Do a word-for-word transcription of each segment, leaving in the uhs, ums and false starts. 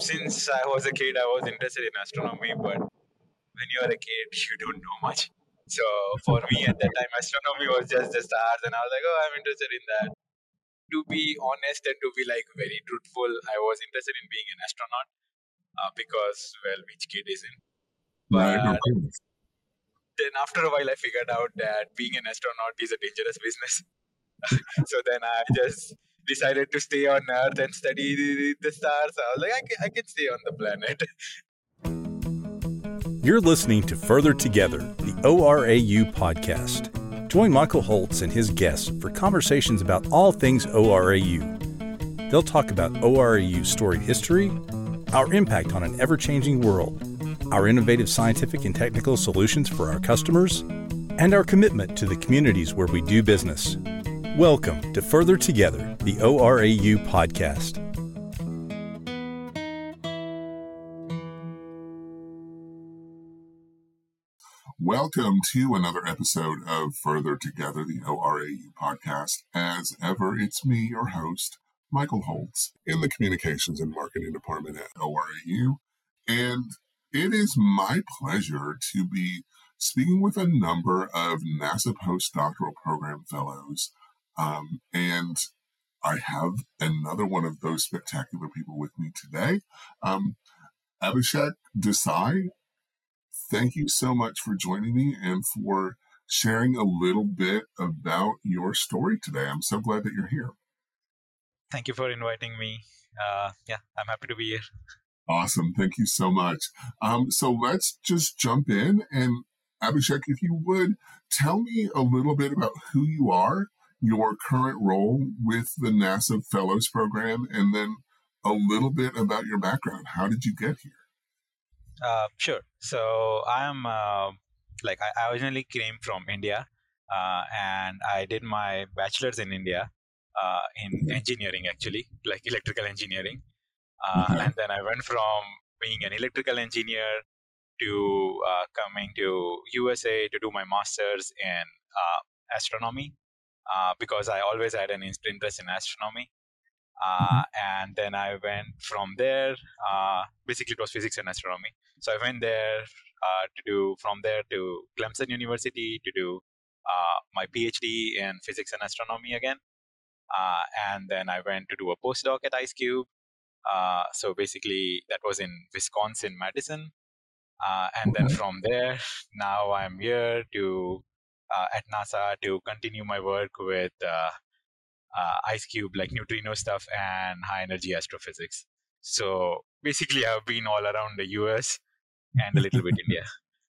since I was a kid, I was interested in astronomy, but when you are a kid, you don't know much. So for me at that time, astronomy was just the stars, and I was like, oh, I'm interested in that. To be honest and to be like very truthful, I was interested in being an astronaut uh, because, well, which kid isn't? Right. But Okay. then after a while, I figured out that being an astronaut is a dangerous business. So then I just decided to stay on Earth and study the, the stars. I was like, I can, I can stay on the planet. You're listening to Further Together, the O R A U podcast. Join Michael Holtz and his guests for conversations about all things O R A U. They'll talk about O R A U's storied history, our impact on an ever-changing world, our innovative scientific and technical solutions for our customers, and our commitment to the communities where we do business. Welcome to Further Together, the O R A U podcast. Welcome to another episode of Further Together, the O R A U podcast. As ever, it's me, your host, Michael Holtz, in the Communications and Marketing Department at O R A U. And it is my pleasure to be speaking with a number of NASA postdoctoral program fellows. Um, and I have another one of those spectacular people with me today. Um, Abhishek Desai, thank you so much for joining me and for sharing a little bit about your story today. I'm so glad that you're here. Thank you for inviting me. Uh, yeah, I'm happy to be here. Awesome. Thank you so much. Um, so let's just jump in. And Abhishek, if you would, tell me a little bit about who you are, your current role with the NASA Fellows Program, and then a little bit about your background. How did you get here? Uh, sure. So I'm uh, like I originally came from India, uh, and I did my bachelor's in India uh, in Okay. engineering, actually, like electrical engineering. Uh, Okay. and then I went from being an electrical engineer to uh, coming to U S A to do my master's in uh, astronomy uh, because I always had an interest in astronomy. Uh, and then I went from there. Uh, basically, it was physics and astronomy. So I went there uh, to do from there to Clemson University to do uh, my PhD in physics and astronomy again. Uh, and then I went to do a postdoc at IceCube. Uh, so basically, that was in Wisconsin, Madison. Uh, and then Okay. from there, now I'm here to uh, at NASA to continue my work with uh, uh, IceCube, like neutrino stuff and high energy astrophysics. So basically, I've been all around the U S and a little bit India.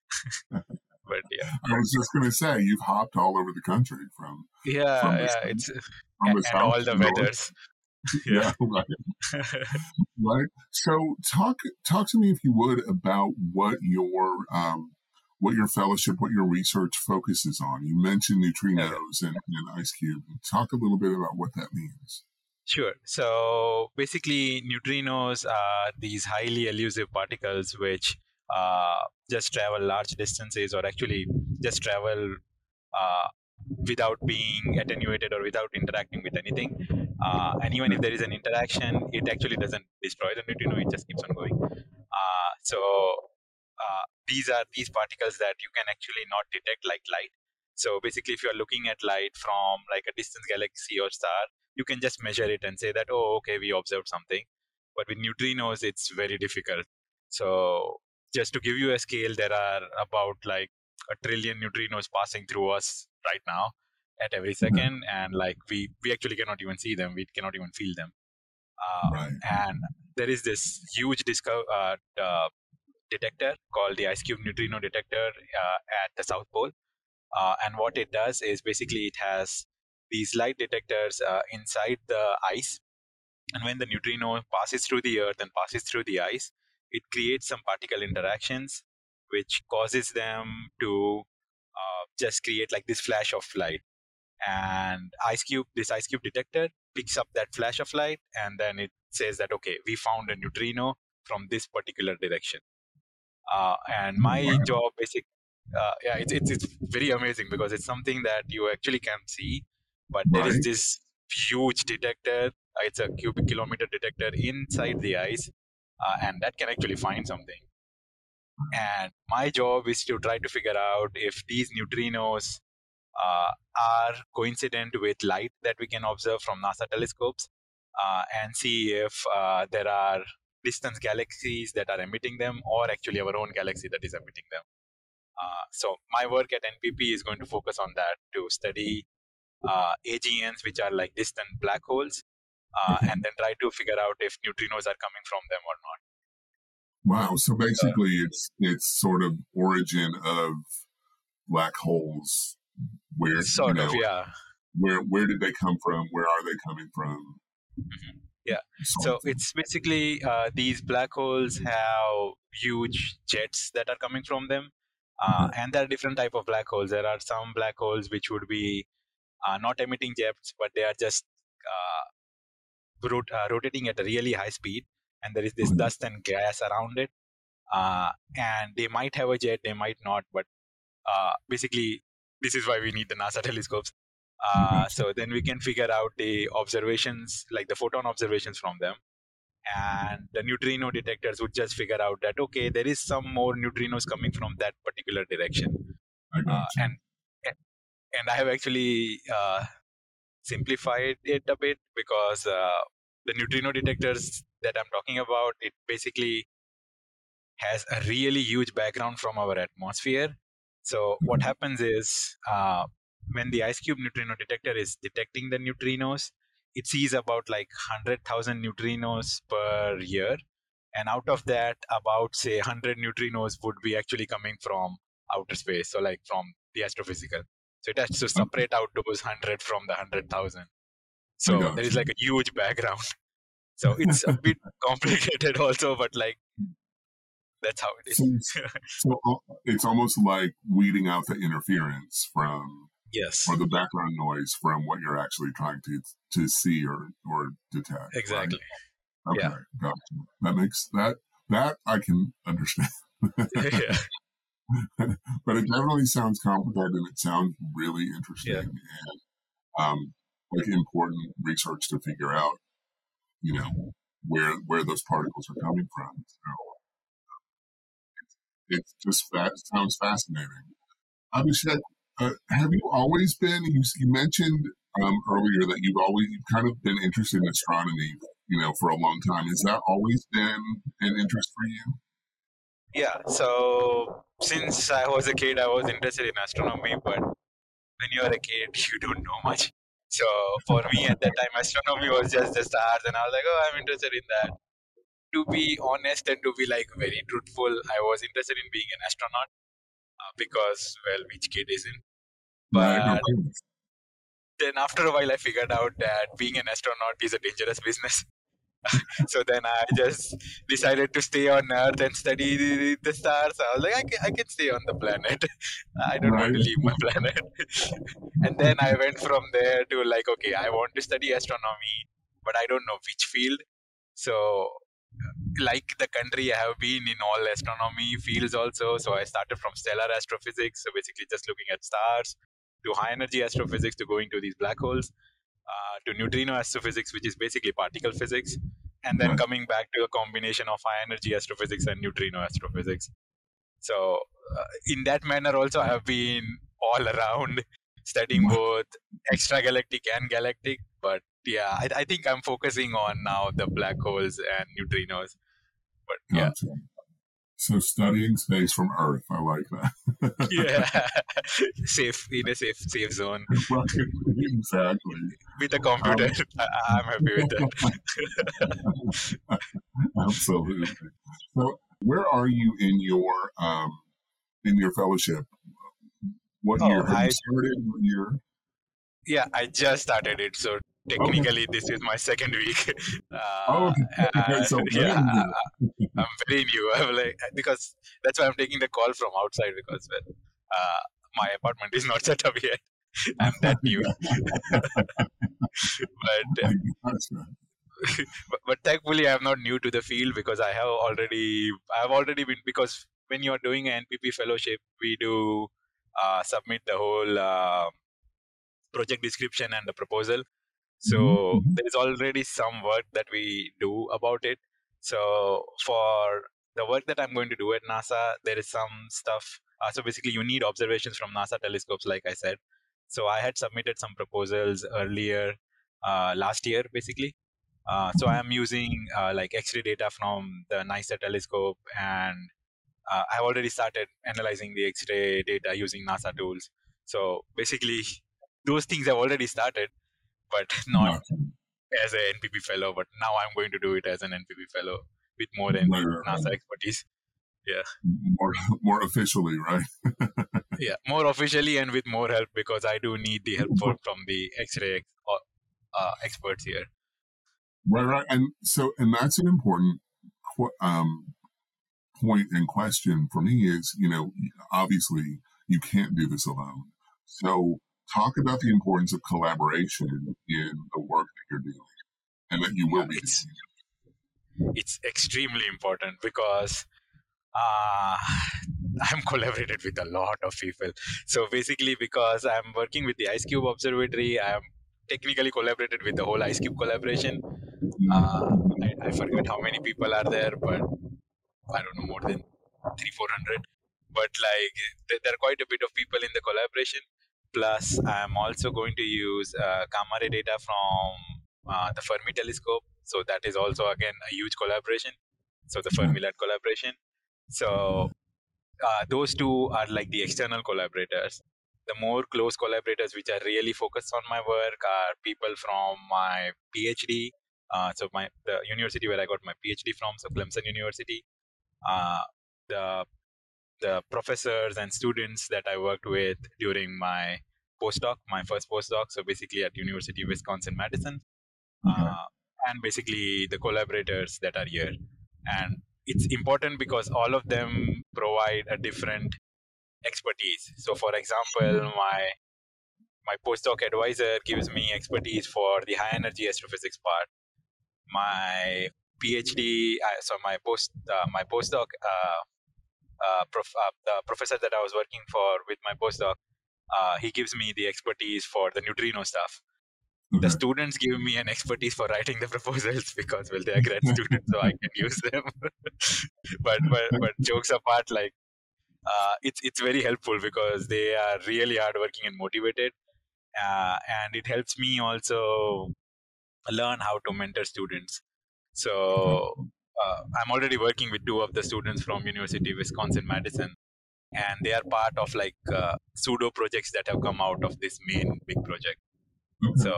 But yeah, I was just going to say, you've hopped all over the country from yeah, from the yeah. south, It's from the and south all to the the north. weathers. Yeah, Yeah. right. Right. So talk talk to me, if you would, about what your um, what your fellowship, what your research focuses on. You mentioned neutrinos Okay. and, and IceCube. Talk a little bit about what that means. Sure. So basically, neutrinos are these highly elusive particles which uh, just travel large distances, or actually just travel uh, without being attenuated or without interacting with anything. Uh, and even if there is an interaction, it actually doesn't destroy the neutrino; it just keeps on going. Uh, so uh, these are these particles that you can actually not detect like light. So basically, if you are looking at light from like a distant galaxy or star, you can just measure it and say that, oh, okay, we observed something. But with neutrinos, it's very difficult. So just to give you a scale, there are about like a trillion neutrinos passing through us right now at every Okay. second, and like we we actually cannot even see them. We cannot even feel them. Uh, Right. and there is this huge discover uh, uh, detector called the IceCube neutrino detector uh, at the South Pole. Uh, and what it does is basically it has these light detectors uh, inside the ice. And when the neutrino passes through the earth and passes through the ice, it creates some particle interactions, which causes them to uh, just create like this flash of light. And IceCube, this IceCube detector picks up that flash of light, and then it says that, okay, we found a neutrino from this particular direction. Uh, and my Wow. job basically, uh, yeah, it's, it's it's very amazing because it's something that you actually can't see, but there is Right. this huge detector. Uh, It's a cubic kilometer detector inside the ice, uh, and that can actually find something. And my job is to try to figure out if these neutrinos uh, are coincident with light that we can observe from NASA telescopes, uh, and see if uh, there are distant galaxies that are emitting them, or actually our own galaxy that is emitting them. Uh, so my work at N P P is going to focus on that, to study uh, A G Ns, which are like distant black holes, uh, Okay. and then try to figure out if neutrinos are coming from them or not. Wow. So basically, it's it's sort of origin of black holes. Where Sort you know, of, yeah. Where where did they come from? Where are they coming from? Mm-hmm. Yeah. Sort So of thing. it's basically uh, these black holes have huge jets that are coming from them, uh, Okay. and there are different type of black holes. There are some black holes which would be uh, not emitting jets, but they are just uh, rot- uh, rotating at a really high speed, and there is this Okay. dust and gas around it. Uh, and they might have a jet, they might not, but uh, basically, this is why we need the NASA telescopes. Uh, so then we can figure out the observations, like the photon observations from them. And the neutrino detectors would just figure out that, okay, there is some more neutrinos coming from that particular direction. I got Uh, you. and and I have actually uh, simplified it a bit, because uh, the neutrino detectors that I'm talking about, it basically has a really huge background from our atmosphere. So what Okay. happens is, uh, when the IceCube neutrino detector is detecting the neutrinos, it sees about like one hundred thousand neutrinos per year. And out of that, about say one hundred neutrinos would be actually coming from outer space, so like from the astrophysical. So it has to separate out those one hundred from the one hundred thousand. I So got there is you. like a huge background. So it's a bit complicated also, but like that's how it is. So, so uh, it's almost like weeding out the interference from, Yes, or the background noise from what you're actually trying to to see or or detect. exactly. Right? Okay, Yeah. got you. That makes that that I can understand. Yeah. But it definitely sounds complicated, and it sounds really interesting, Yeah. and um, like important research to figure out, you know, where where those particles are coming from. So it's just that sounds fascinating. Abhishek, uh, have you always been? You, you mentioned um, earlier that you've always you've kind of been interested in astronomy, you know, for a long time. Has that always been an interest for you? Yeah. So since I was a kid, I was interested in astronomy, but when you're a kid, you don't know much. So for me at that time, astronomy was just the stars, and I was like, oh, I'm interested in that. To be honest and to be like very truthful, I was interested in being an astronaut, uh, because, well, which kid isn't? Right. But Okay. then after a while, I figured out that being an astronaut is a dangerous business. So then I just decided to stay on Earth and study the, the stars. I was like, I can, I can stay on the planet. I don't want Right. to leave my planet. And then I went from there to like, okay, I want to study astronomy, but I don't know which field. So, like the country, I have been in all astronomy fields also. So I started from stellar astrophysics, so basically just looking at stars, to high energy astrophysics, to going to these black holes, uh, to neutrino astrophysics, which is basically particle physics, and then Right. coming back to a combination of high energy astrophysics and neutrino astrophysics. So, uh, in that manner, also, I have been all around studying both extragalactic and galactic. But yeah, I, I think I'm focusing on now the black holes and neutrinos. But yeah, Gotcha. So studying space from Earth, I like that. yeah, safe in a safe safe zone Right. Exactly. with a computer. Um, I, I'm happy with that. Absolutely. So, where are you in your um, in your fellowship? What Oh, year have I you started? What year? Yeah, I just started it, so Okay. technically this is my second week. Oh, Uh, okay. and So yeah, brand I, new. I- I'm very new. I'm like because that's why I'm taking the call from outside, because well, uh, my apartment is not set up yet. I'm that new, but, uh, I gotcha. but but thankfully I'm not new to the field, because I have already I've already been because when you're doing an N P P fellowship, we do uh, submit the whole uh, project description and the proposal. So Mhm, mhm. there is already some work that we do about it. So for the work that I'm going to do at NASA, there is some stuff. Uh, so basically, you need observations from NASA telescopes, like I said. So I had submitted some proposals earlier uh, last year, basically. Uh, so I'm using uh, like X-ray data from the NICER telescope, and uh, I've already started analyzing the X-ray data using NASA tools. So basically, those things have already started, but not as an N P P fellow. But now I'm going to do it as an N P P fellow with more than Right, right, NASA right. expertise. Yeah, More, more officially, right? yeah, more officially and with more help, because I do need the help for, from the X-ray ex- uh, experts here. Right, right. And so, and that's an important qu- um, point and question for me is, you know, obviously you can't do this alone. So talk about the importance of collaboration in the work that you're doing and that you will Yeah, be it's, doing. It's extremely important because uh, I'm collaborated with a lot of people. So basically, because I'm working with the IceCube Observatory, I'm technically collaborated with the whole IceCube collaboration. Uh, I, I forget how many people are there, but I don't know, more than three, four hundred. But like, th- there are quite a bit of people in the collaboration. Plus, I'm also going to use uh, gamma ray data from uh, the Fermi telescope. So that is also again a huge collaboration. So the Fermi-led collaboration. So uh, those two are like the external collaborators. The more close collaborators which are really focused on my work are people from my PhD. Uh, so my the university where I got my PhD from, so Clemson University. Uh, the the professors and students that I worked with during my postdoc, my first postdoc. So basically at University of Wisconsin-Madison, uh, and basically the collaborators that are here. And it's important because all of them provide a different expertise. So for example, my my postdoc advisor gives me expertise for the high energy astrophysics part. My PhD, uh, so my post uh, my postdoc uh, uh, prof, uh, the professor that I was working for with my postdoc, uh, he gives me the expertise for the neutrino stuff. The students give me an expertise for writing the proposals because, well, they are grad students, so I can use them. but but but jokes apart, like uh, it's it's very helpful because they are really hardworking and motivated, uh, and it helps me also learn how to mentor students. So uh, I'm already working with two of the students from University of Wisconsin-Madison, and they are part of like uh, pseudo projects that have come out of this main big project. Okay. So.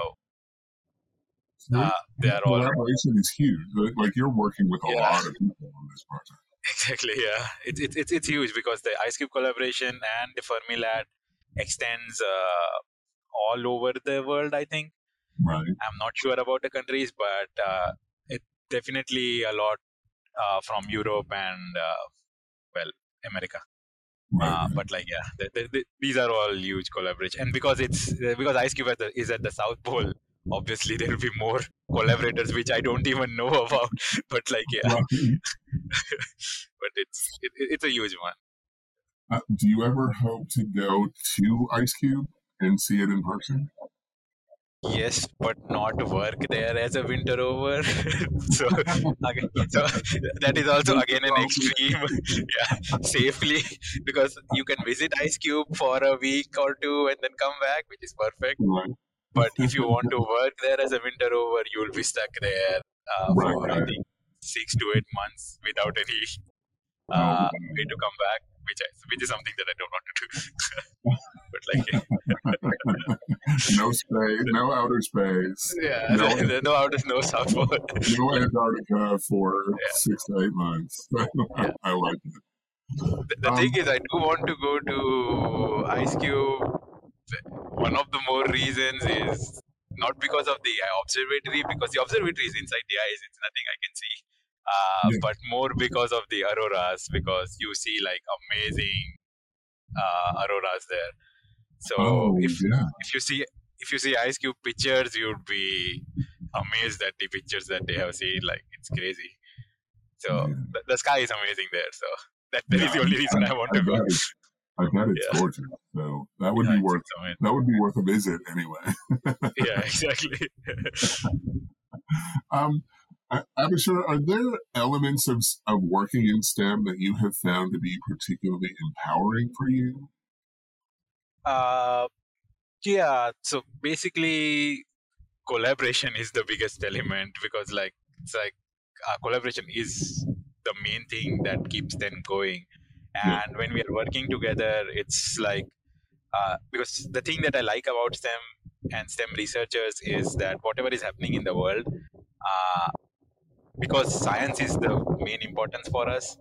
Uh, they are all collaboration is huge. Like you're working with a yeah. lot of people on this project. Exactly, yeah. It's it's it's it's huge because the IceCube collaboration and the Fermi-led extends uh, all over the world. I think. Right. I'm not sure about the countries, but uh, it definitely a lot uh, from Europe and uh, well, America. Right, uh, right. But like, yeah, the, the, the, these are all huge collaboration, and because it's because IceCube at the, is at the South Pole. Obviously, there will be more collaborators which I don't even know about. But like, yeah, Right. but it's it, it's a huge one. Uh, do you ever hope to go to IceCube and see it in person? Yes, but not work there as a winter over. so, again, so that is also again an extreme, yeah, safely, because you can visit IceCube for a week or two and then come back, which is perfect. Right. But if you want to work there as a winter over, you will be stuck there uh, Right, for right. I think six to eight months without any uh, Oh, way to come back, which I, which is something that I don't want to do. But like, yeah. no space, no outer space. Yeah, no, no, no outer, no South Pole. No Antarctica for Yeah. six to eight months. Yeah. I like it. The, the Um, thing is, I do want to go to IceCube. One of the more reasons is not because of the observatory, because the observatory is inside the ice. It's nothing I can see. Uh, Yeah. But more because of the auroras, because you see like amazing uh, auroras there. So Oh, if yeah. if you see if you see IceCube pictures, you'd be amazed at the pictures that they have seen. Like, it's crazy. So Yeah. the, the sky is amazing there. So that, that Yeah, is the only reason I, I want to I go. bet it's, I bet it's Yeah. gorgeous. So that would Yeah, be it's- worth it's amazing. that would be worth a visit anyway. Yeah, exactly. Um, Abhishek, are there elements of, of working in STEM that you have found to be particularly empowering for you? Uh, yeah. So basically, collaboration is the biggest element because, like, it's like uh, collaboration is the main thing that keeps them going. And Yeah. when we are working together, it's like uh, because the thing that I like about STEM and STEM researchers is that whatever is happening in the world, uh, because science is the main importance for us.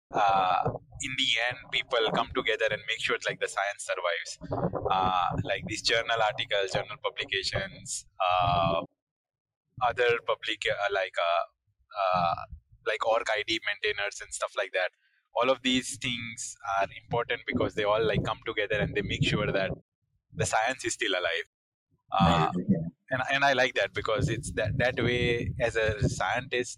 Uh, in the end, people come together and make sure like the science survives. Uh, like these journal articles, journal publications, uh, other public uh, like uh, uh, like org I D maintainers and stuff like that. All of these things are important because they all like come together and they make sure that the science is still alive. Uh, Right. Okay. and and I like that because it's that that way as a scientist,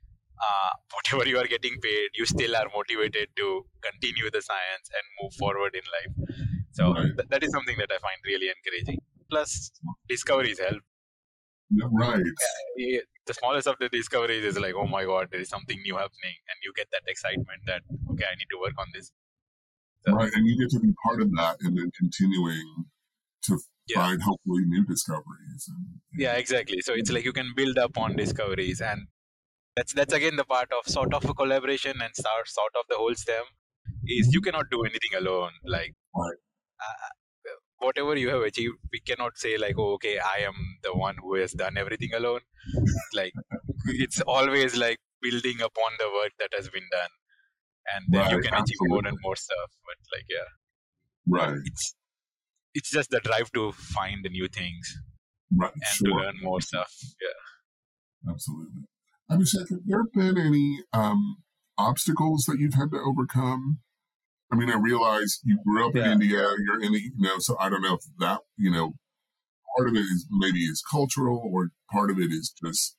uh, whatever you are getting paid, you still are motivated to continue the science and move forward in life. So Right. th- that is something that I find really encouraging. Plus, discoveries help. Yeah, right. Yeah, the smallest of the discoveries is like, oh my god, there is something new happening, and you get that excitement that okay, I need to work on this. So, Right. And you get to be part of that and then continuing to yeah, find hopefully new discoveries. And, and yeah, exactly. So it's like you can build upon discoveries, and that's that's again the part of sort of a collaboration and start sort of the whole STEM is you cannot do anything alone. Like Right. uh, whatever you have achieved, we cannot say like, oh, okay, I am the one who has done everything alone. Like it's always like building upon the work that has been done, and then Right. you can achieve more and Absolutely. more stuff. But like, yeah, Right. it's it's just the drive to find the new things Right. and Sure. to learn more stuff. Yeah. Absolutely. Abhishek, have there been any um, obstacles that you've had to overcome? I mean, I realize you grew up in Yeah. India, you're in the, you know, so I don't know if that, you know, part of it is maybe is cultural or part of it is just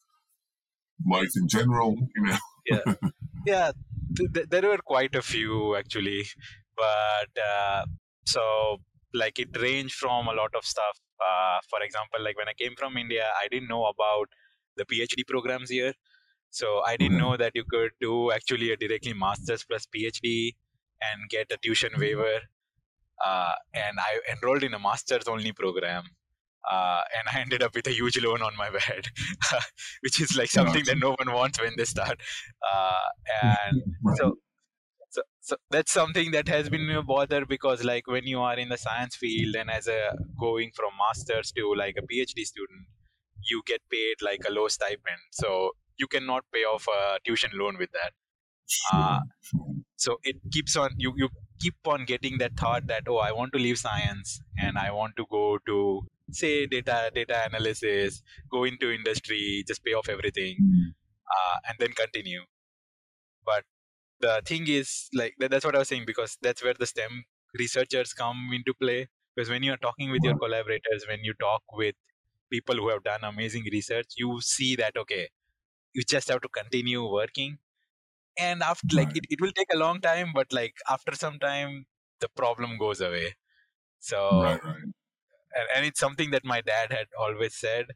life in general, you know. Yeah. Yeah. Th- th- there were quite a few actually, but uh, so like it ranged from a lot of stuff. Uh, for example, like when I came from India, I didn't know about the PhD programs here. So I didn't Okay. know that you could do actually a directly master's plus PhD and get a tuition waiver. Uh, and I enrolled in a master's only program. Uh, and I ended up with a huge loan on my bed, which is like something that no one wants when they start. Uh, and Right. so, so, so that's something that has been a bother because like when you are in the science field and as a going from masters to like a PhD student, you get paid like a low stipend. So you cannot pay off a tuition loan with that. Uh, Sure. Sure. so it keeps on, you, you keep on getting that thought that, oh, I want to leave science and I want to go to say data, data analysis, go into industry, just pay off everything, Mm. uh, and then continue. But the thing is like, that, that's what I was saying, because that's where the STEM researchers come into play. Because when you're talking with your Right. collaborators, when you talk with people who have done amazing research, you see that, okay, you just have to continue working. And after like Right. it, it will take a long time, but like after some time the problem goes away. So Right. Right. and, and it's something that my dad had always said.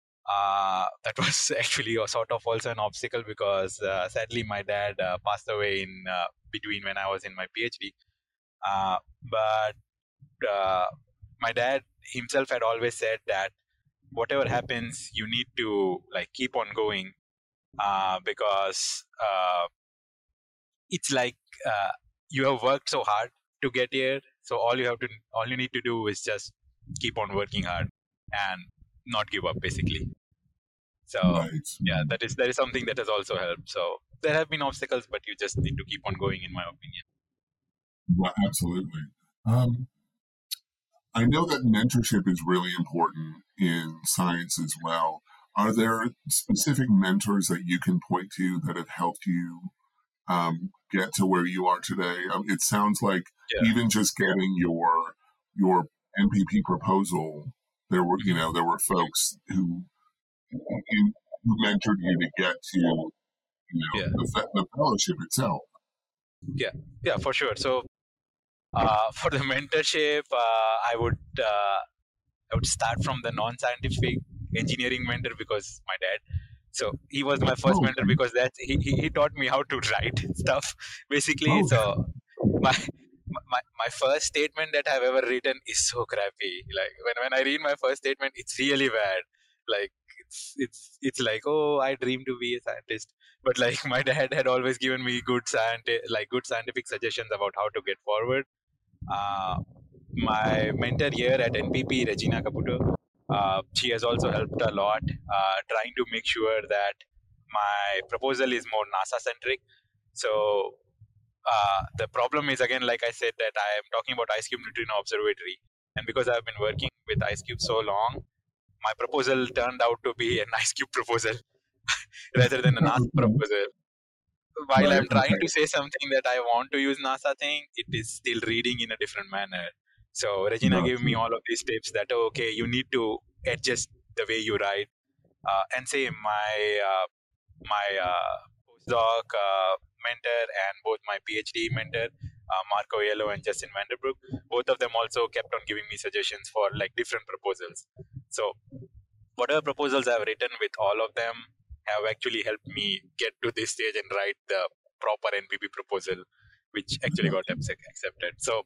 Uh, that was actually a sort of also an obstacle because uh, sadly my dad uh, passed away in uh, between when I was in my PhD. Uh, but uh, my dad himself had always said that whatever happens, you need to like keep on going uh, because uh, it's like uh, you have worked so hard to get here. So all you have to, all you need to do is just keep on working hard and not give up, basically. So Right. yeah, that is that is something that has also helped. So there have been obstacles, but you just need to keep on going, in my opinion. Right. Absolutely. Um, I know that mentorship is really important in science as well. Are there specific mentors that you can point to that have helped you um, get to where you are today? Um, it sounds like Yeah. even just getting your your N P P proposal, there were you know there were folks who who who mentored you to get to you know Yeah. the, fe- the fellowship itself. Yeah, for sure. So uh, for the mentorship, uh, I would uh, I would start from the non-scientific engineering mentor because my dad. So he was my first Oh, mentor because that's he, he, he taught me how to write stuff basically. oh, So my my my first statement that I've ever written is so crappy. Like when, when I read my first statement, it's really bad. Like it's it's it's like, oh, I dream to be a scientist. But like my dad had always given me good scientific like good scientific suggestions about how to get forward. Uh, my mentor here at N P P, Regina Caputo, uh, she has also helped a lot, uh, trying to make sure that my proposal is more NASA centric. So uh, the problem is, again, like I said, that I am talking about IceCube Neutrino Observatory, and because I've been working with IceCube so long, my proposal turned out to be an IceCube proposal rather than a NASA proposal. While right. I'm trying Okay. to say something that I want to use NASA thing, it is still reading in a different manner. So Regina gave me Gotcha. all of these tips that, oh, okay, you need to adjust the way you write. Uh, and say my uh, my uh, postdoc uh, mentor and both my PhD mentor, uh, Marco Yellow and Justin Vanderbroek, both of them also kept on giving me suggestions for like different proposals. So whatever proposals I've written with all of them have actually helped me get to this stage and write the proper N P P proposal, which actually got accepted. So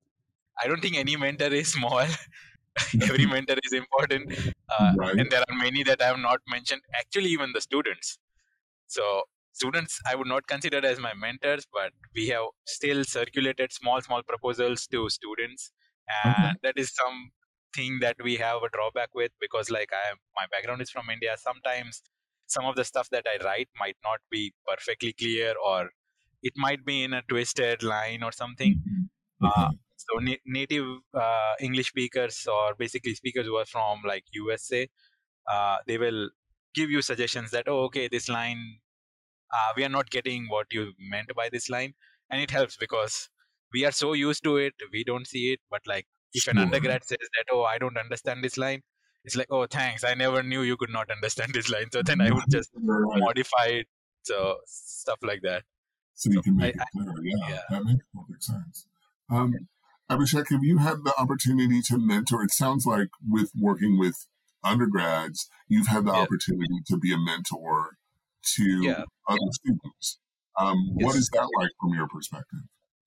I don't think any mentor is small. Every mentor is important. Uh, Right. and there are many that I have not mentioned, actually even the students. So students I would not consider as my mentors, but we have still circulated small, small proposals to students. And Okay. that is something that we have a drawback with because like I am, my background is from India. Sometimes some of the stuff that I write might not be perfectly clear, or it might be in a twisted line or something. Mhm. Okay. Uh, so na- native uh, English speakers, or basically speakers who are from like U S A, uh, they will give you suggestions that, oh, okay, this line, uh, we are not getting what you meant by this line. And it helps because we are so used to it, we don't see it. But like if an Sure. undergrad says that, oh, I don't understand this line, it's like, oh, thanks, I never knew you could not understand this line. So then I would just Right. modify it. So stuff like that. So you So can I, make it I, clear. Yeah, yeah. that makes perfect sense. Um, Abhishek, have you had the opportunity to mentor? It sounds like with working with undergrads, you've had the Yeah. opportunity to be a mentor to Yeah. other students. Um, what Yes. is that like from your perspective?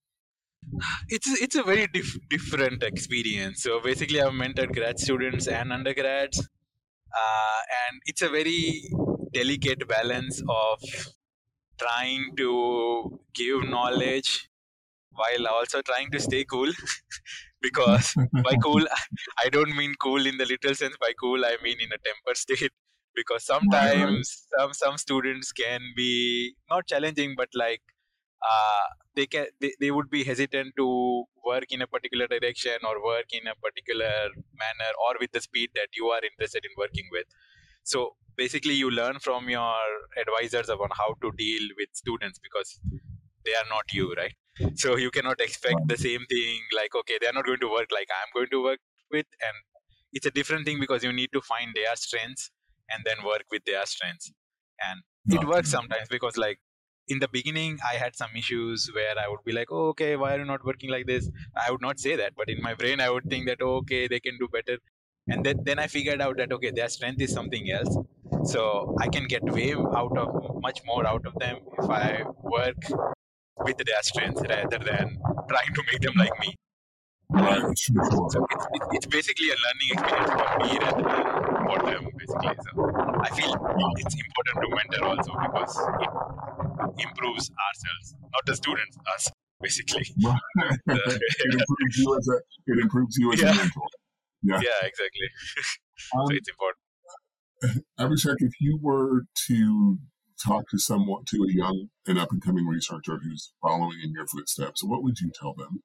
It's it's a very dif- different experience. So basically, I've mentored grad students and undergrads, uh, and it's a very delicate balance of trying to give knowledge while also trying to stay cool. Because by cool, I don't mean cool in the literal sense. By cool, I mean in a temper state. Because sometimes some some students can be not challenging, but like uh, they can they, they would be hesitant to work in a particular direction or work in a particular manner or with the speed that you are interested in working with. So basically you learn from your advisors about how to deal with students because they are not you, right? So you cannot expect the same thing, like, okay, they are not going to work like I'm going to work with. And it's a different thing because you need to find their strengths and then work with their strengths. And it works sometimes because like in the beginning, I had some issues where I would be like, oh, okay, why are you not working like this? I would not say that, but in my brain, I would think that, oh, okay, they can do better. And then, then I figured out that, okay, their strength is something else. So I can get way out of much more out of them if I work with their strengths rather than trying to make them like me. Right. So it's, it's, it's basically a learning experience for me rather than for them, basically. So I feel it's important to mentor also because it improves ourselves, not the students, us, basically. Right. it improves you as a it improves you as Yeah. a mentor. Yeah, Yeah, exactly. Um, So it's important. Abhishek, if you were to talk to someone, to a young and up and coming researcher who's following in your footsteps, what would you tell them?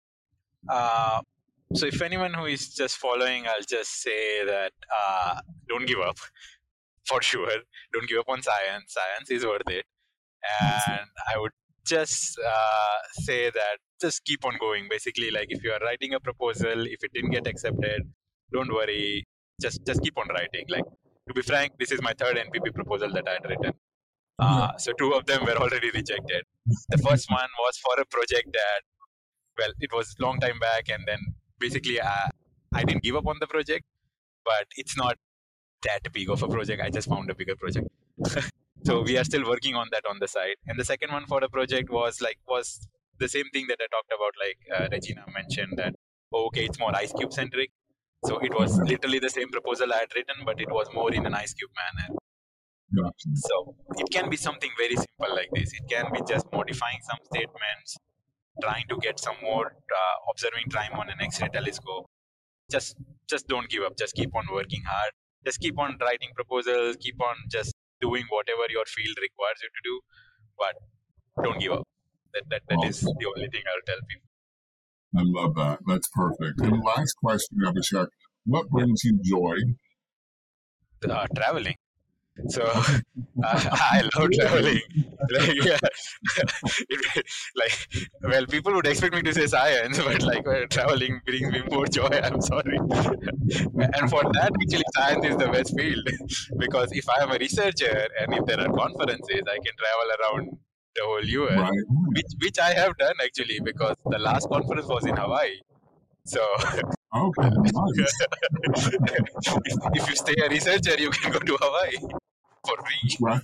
Uh, so if anyone who is just following, I'll just say that uh, don't give up, for sure. Don't give up on science. Science is worth it. And I would just uh, say that just keep on going. Basically, like if you are writing a proposal, if it didn't get accepted, don't worry. Just just keep on writing. Like to be frank, this is my third N P P proposal that I had written. Uh, so two of them were already rejected. The first one was for a project that, well, it was long time back, and then basically I, I didn't give up on the project, but it's not that big of a project. I just found a bigger project. So we are still working on that on the side. And the second one for the project was like was the same thing that I talked about, like uh, Regina mentioned that, oh, okay, it's more Ice Cube centric. So it was literally the same proposal I had written, but it was more in an Ice Cube manner. Gotcha. So it can be something very simple like this. It can be just modifying some statements, trying to get some more uh, observing time on an X-ray telescope. Just, just don't give up. Just keep on working hard. Just keep on writing proposals. Keep on just doing whatever your field requires you to do, but don't give up. That that, that is the only thing I'll tell people. I love that. That's perfect. And last question, Abhishek, what brings you joy? Uh, traveling. So uh, I love traveling. Like, yeah. it, like, well, people would expect me to say science, but like well, traveling brings me more joy. I'm sorry. And for that, actually, science is the best field because if I am a researcher and if there are conferences, I can travel around the whole U S, Right. which which I have done actually because the last conference was in Hawaii. So Okay, nice. if, if you stay a researcher, you can go to Hawaii for free. Right.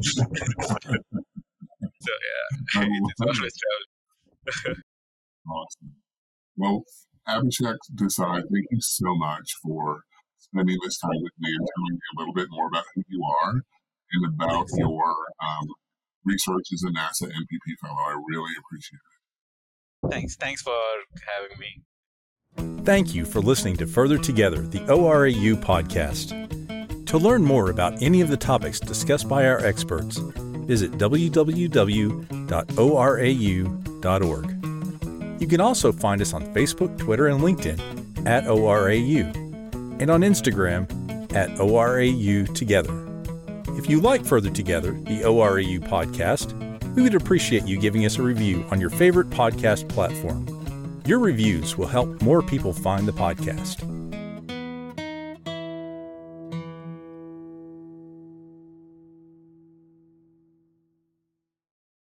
So yeah, it's always travel. Awesome. Well, Abhishek Desai, thank you so much for spending this time with me and telling me a little bit more about who you are and about your um, research as a NASA M P P fellow. I really appreciate it. Thanks. Thanks for having me. Thank you for listening to Further Together, the O R A U podcast. To learn more about any of the topics discussed by our experts, visit w w w dot o r a u dot org. You can also find us on Facebook, Twitter, and LinkedIn at O R A U, and on Instagram at O R A U Together. If you like Further Together, the O R A U podcast, we would appreciate you giving us a review on your favorite podcast platform. Your reviews will help more people find the podcast.